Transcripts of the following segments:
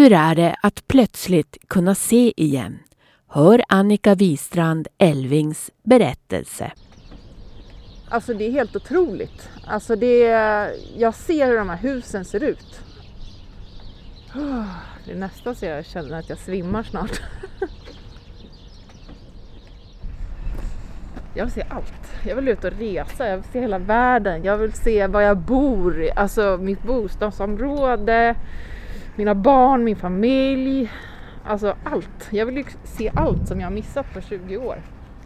Hur är det att plötsligt kunna se igen? Hör Annika Wistrand Elvings berättelse. Alltså det är helt otroligt. Alltså jag ser hur de här husen ser ut. Det är nästan så jag känner att jag svimmar snart. Jag vill se allt. Jag vill ut och resa. Jag vill se hela världen. Jag vill se var jag bor. Alltså mitt bostadsområde. Mina barn, min familj. Alltså allt. Jag vill se allt som jag har missat på 20 år.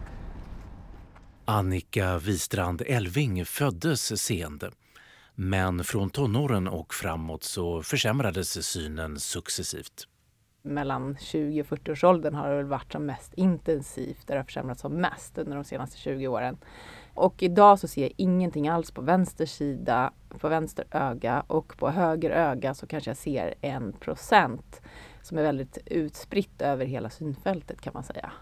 Annika Wistrand Elving föddes seende. Men från tonåren och framåt så försämrades synen successivt. Mellan 20 och 40-årsåldern har det väl varit som mest intensivt. Det har försämrats som mest under de senaste 20 åren. Och idag så ser jag ingenting alls på vänster sida, på vänster öga, och på höger öga så kanske jag ser 1% som är väldigt utspritt över hela synfältet kan man säga.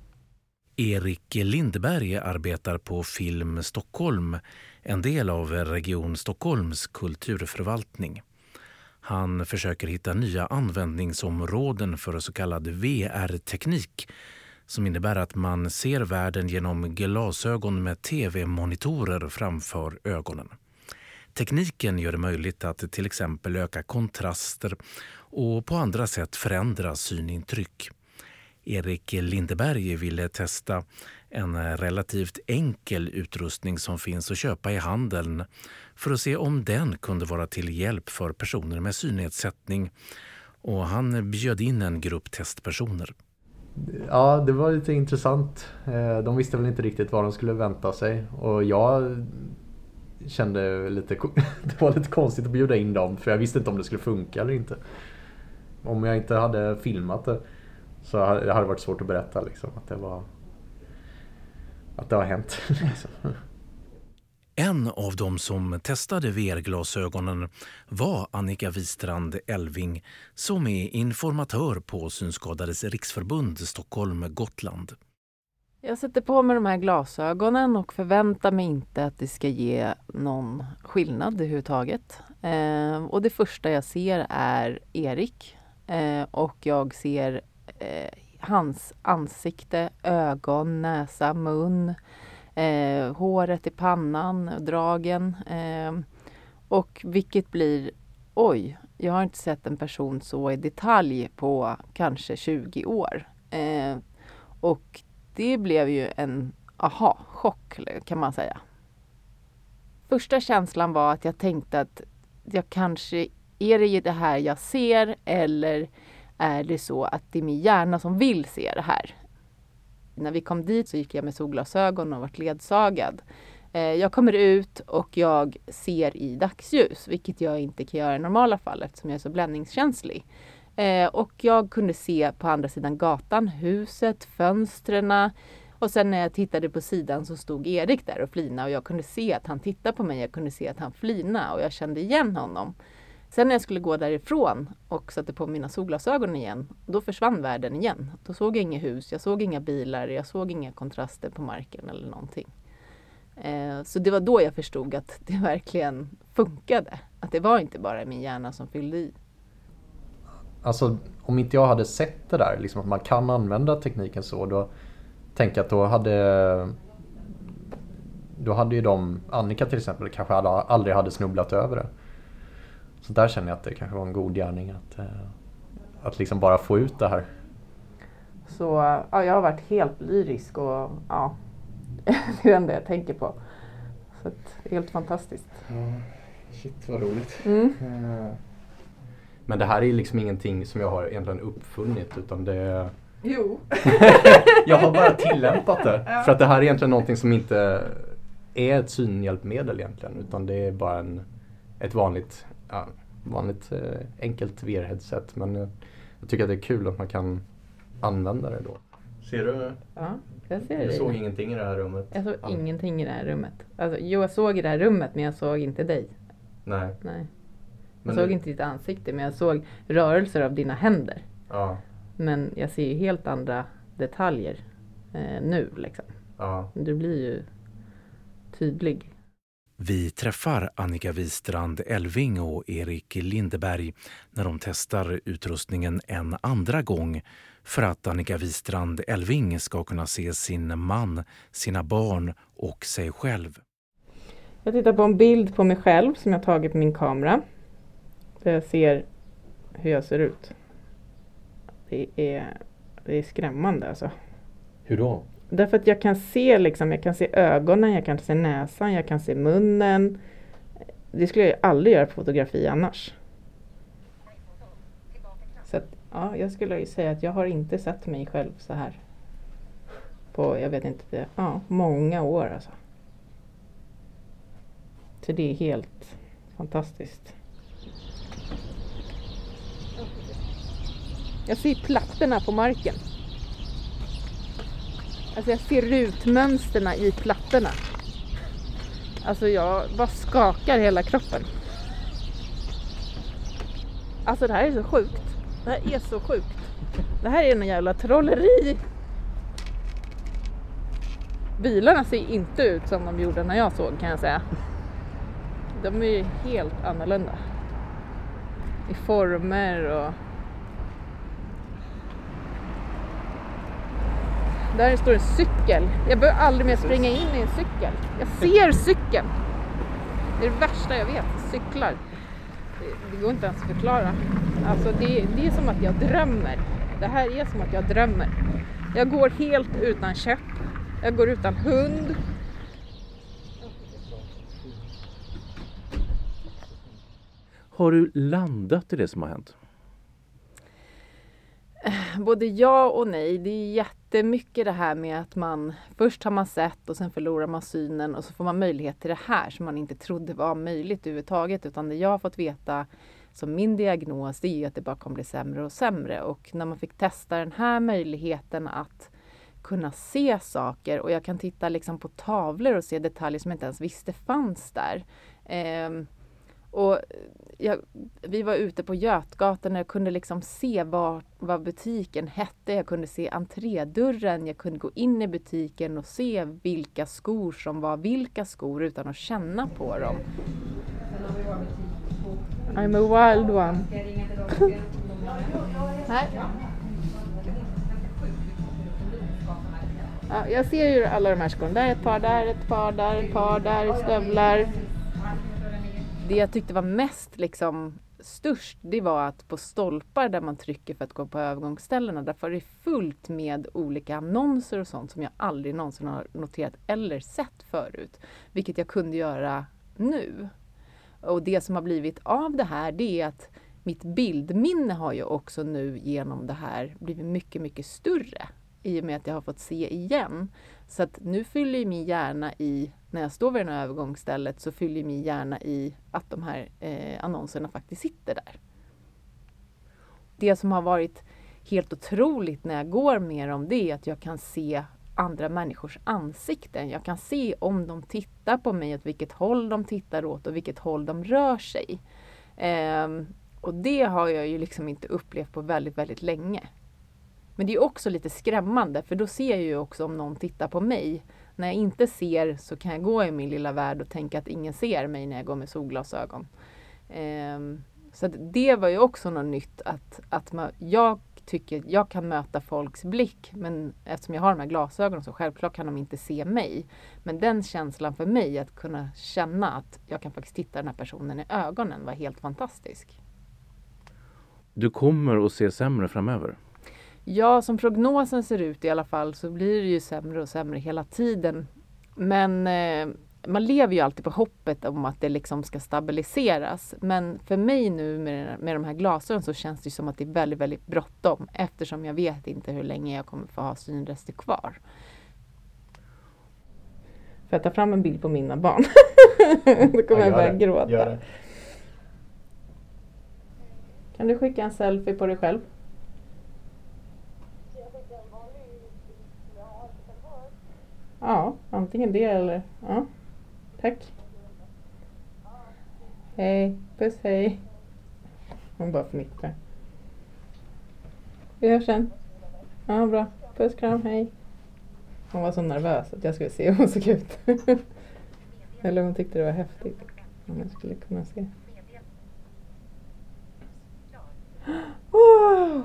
Erik Lindberg arbetar på Film Stockholm, en del av Region Stockholms kulturförvaltning. Han försöker hitta nya användningsområden för så kallad VR-teknik som innebär att man ser världen genom glasögon med tv-monitorer framför ögonen. Tekniken gör det möjligt att till exempel öka kontraster och på andra sätt förändra synintryck. Erik Lindberg ville testa en relativt enkel utrustning som finns att köpa i handeln för att se om den kunde vara till hjälp för personer med synnedsättning, och han bjöd in en grupp testpersoner. Ja, det var lite intressant. De visste väl inte riktigt vad de skulle vänta sig, och jag kände det var lite konstigt att bjuda in dem, för jag visste inte om det skulle funka eller inte. Om jag inte hade filmat det så hade det varit svårt att berätta liksom, att det har hänt. Liksom. En av dem som testade VR-glasögonen var Annika Wistrand Elving, som är informatör på Synskadades riksförbund Stockholm-Gotland. Jag sätter på mig de här glasögonen och förväntar mig inte att det ska ge någon skillnad överhuvudtaget. Och det första jag ser är Erik, och jag ser hans ansikte, ögon, näsa, mun, håret i pannan, dragen, och vilket blir, oj, jag har inte sett en person så i detalj på kanske 20 år. Och det blev ju en chock kan man säga. Första känslan var att jag tänkte att jag kanske, är det här jag ser, eller är det så att det är min hjärna som vill se det här? När vi kom dit så gick jag med solglasögon och varit ledsagad. Jag kommer ut och jag ser i dagsljus, vilket jag inte kan göra i normala fall eftersom jag är så bländningskänslig. Och jag kunde se på andra sidan gatan, huset, fönstren. Och sen när jag tittade på sidan så stod Erik där och flina, och jag kunde se att han tittade på mig, jag kunde se att han flina, och jag kände igen honom. Sen när jag skulle gå därifrån och satte på mina solglasögon igen, då försvann världen igen. Då såg jag inga hus, jag såg inga bilar, jag såg inga kontraster på marken eller någonting. Så det var då jag förstod att det verkligen funkade. Att det var inte bara min hjärna som fyllde i. Alltså om inte jag hade sett det där, liksom att man kan använda tekniken så, då tänker jag att då hade ju Annika till exempel kanske aldrig hade snubblat över det. Så där känner jag att det kanske var en god gärning att liksom bara få ut det här. Så ja, jag har varit helt lyrisk, och ja, det är det enda jag tänker på. Så att, helt fantastiskt. Ja, shit vad roligt. Mm. Men det här är liksom ingenting som jag har egentligen uppfunnit, utan det... Jo. Jag har bara tillämpat det. Ja. För att det här är egentligen någonting som inte är ett synhjälpmedel egentligen, utan det är bara ett vanligt enkelt VR-headset. Men jag tycker att det är kul att man kan använda det då. Ser du? Ja, jag ser det. Jag såg ingenting i det här rummet. Jag såg ingenting i det här rummet. Alltså, jag såg i det här rummet, men jag såg inte dig. Nej. Jag såg inte ditt ansikte, men jag såg rörelser av dina händer. Ja. Men jag ser ju helt andra detaljer nu liksom. Ja. Du blir ju tydlig. Vi träffar Annika Wistrand Elving och Erik Lindeberg när de testar utrustningen en andra gång för att Annika Wistrand Elving ska kunna se sin man, sina barn och sig själv. Jag tittar på en bild på mig själv som jag tagit med min kamera. Där jag ser hur jag ser ut. Det är skrämmande alltså. Hur då? Därför att jag kan se ögonen, jag kan se näsan, jag kan se munnen. Det skulle jag aldrig göra på fotografi annars. Så att, ja, jag skulle ju säga att jag har inte sett mig själv så här. På, jag vet inte, många år alltså. Så det är helt fantastiskt. Jag ser plattorna på marken. Alltså jag ser rutmönsterna i plattorna. Alltså jag bara skakar hela kroppen. Alltså det här är så sjukt. Det här är så sjukt. Det här är en jävla trolleri. Bilarna ser inte ut som de gjorde när jag såg, kan jag säga. De är ju helt annorlunda. I former och... Där står en cykel. Jag behöver aldrig mer springa in i en cykel. Jag ser cykeln. Det är det värsta jag vet. Cyklar. Det går inte ens att förklara. Alltså det är som att jag drömmer. Det här är som att jag drömmer. Jag går helt utan käpp. Jag går utan hund. Har du landat i det som har hänt? Både ja och nej. Det är jättemycket det här med att först har man sett och sen förlorar man synen och så får man möjlighet till det här som man inte trodde var möjligt överhuvudtaget. Utan det jag har fått veta som min diagnos, det är att det bara kommer bli sämre och sämre. Och när man fick testa den här möjligheten att kunna se saker och jag kan titta liksom på tavlor och se detaljer som jag inte ens visste fanns där. Vi var ute på Götgatan och jag kunde liksom se vad butiken hette. Jag kunde se entrédörren. Jag kunde gå in i butiken och se vilka skor som var vilka skor utan att känna på dem. I'm a wild one. Ja, jag ser ju alla de här skorna. Där är ett par, där är ett par, där är ett par, där är stövlar. Det jag tyckte var mest liksom störst, det var att på stolpar där man trycker för att gå på övergångsställena, därför är det fullt med olika annonser och sånt som jag aldrig någonsin har noterat eller sett förut. Vilket jag kunde göra nu. Och det som har blivit av det här, det är att mitt bildminne har ju också nu genom det här blivit mycket, mycket större. I och med att jag har fått se igen. Så att nu fyller min hjärna i, när jag står vid det här övergångsstället så fyller min hjärna i att de här annonserna faktiskt sitter där. Det som har varit helt otroligt när jag går mer om det är att jag kan se andra människors ansikten. Jag kan se om de tittar på mig, åt vilket håll de tittar åt och vilket håll de rör sig. Och det har jag ju liksom inte upplevt på väldigt, väldigt länge. Men det är också lite skrämmande för då ser jag ju också om någon tittar på mig. När jag inte ser så kan jag gå i min lilla värld och tänka att ingen ser mig när jag går med solglasögon. Så att det var ju också något nytt jag tycker jag kan möta folks blick, men eftersom jag har de här glasögonen så självklart kan de inte se mig. Men den känslan för mig att kunna känna att jag kan faktiskt titta den här personen i ögonen var helt fantastisk. Du kommer att se sämre framöver? Ja, som prognosen ser ut i alla fall så blir det ju sämre och sämre hela tiden. Men man lever ju alltid på hoppet om att det liksom ska stabiliseras. Men för mig nu med de här glasögonen så känns det som att det är väldigt, väldigt bråttom. Eftersom jag vet inte hur länge jag kommer få ha synrester kvar. Får jag ta fram en bild på mina barn? Då kommer jag börja gråta. Gör det. Kan du skicka en selfie på dig själv? Ja, antingen det eller... Ja, tack. Hej, puss hej. Hon bara fnittrar. Vi hörs sen. Ja, bra. Puss, kram, hej. Hon var så nervös att jag skulle se hur hon såg ut. Eller hon tyckte det var häftigt. Om jag skulle kunna se. Wow!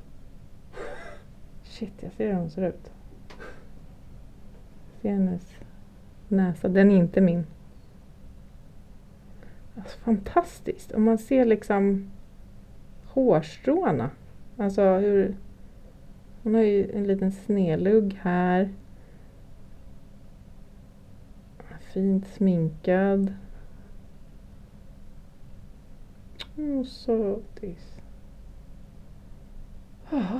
Shit, jag ser hur hon ser ut. Se hennes näsa. Den är inte min. Alltså, fantastiskt. Och man ser liksom hårstråna. Alltså hur... Hon har ju en liten snedlugg här. Fint sminkad. Sötis. Oh.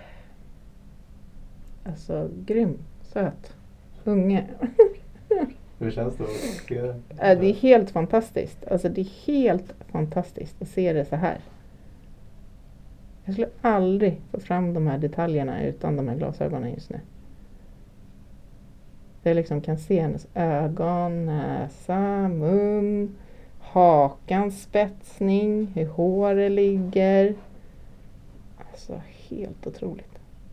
Alltså grym. Söt. Unge. Hur känns det att se det? Det är helt fantastiskt. Alltså det är helt fantastiskt att se det så här. Jag skulle aldrig få fram de här detaljerna utan de här glasögonen just nu. Jag liksom kan se hennes ögon, näsa, mun, hakans spetsning, hur håret ligger. Alltså helt otroligt.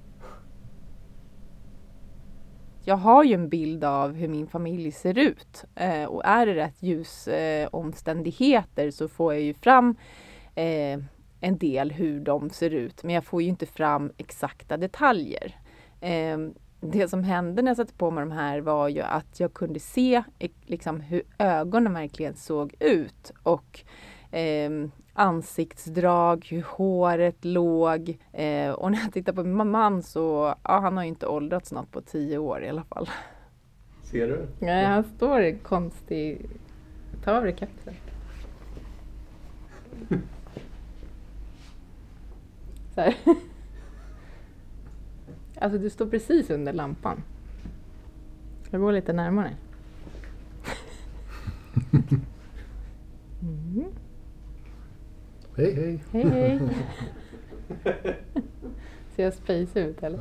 Jag har ju en bild av hur min familj ser ut. Och är det rätt ljusomständigheter så får jag ju fram en del hur de ser ut. Men jag får ju inte fram exakta detaljer. Det som hände när jag satte på mig de här var ju att jag kunde se liksom hur ögonen verkligen såg ut. Och ansiktsdrag, hur håret låg. Och när jag tittar på min man så, ja, han har ju inte åldrats något på 10 år i alla fall. Ser du? Nej, han står i konstig... Ta av dig kapseln. Så här. Alltså du står precis under lampan. Jag går lite närmare. Mm. Hej, hej. Hej, hej. Ser jag space ut eller?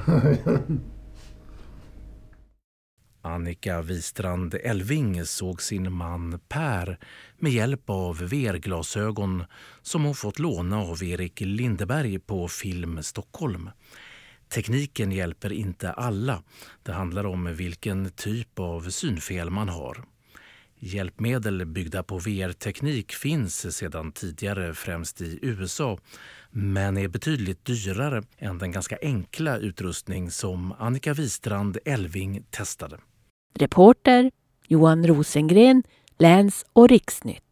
Annika Wistrand Elving såg sin man Per med hjälp av VR-glasögon som hon fått låna av Erik Lindeberg på Film Stockholm. Tekniken hjälper inte alla. Det handlar om vilken typ av synfel man har. Hjälpmedel byggda på VR-teknik finns sedan tidigare främst i USA men är betydligt dyrare än den ganska enkla utrustning som Annika Wistrand Elving testade. Reporter Johan Rosengren, Läns- och Riksnytt.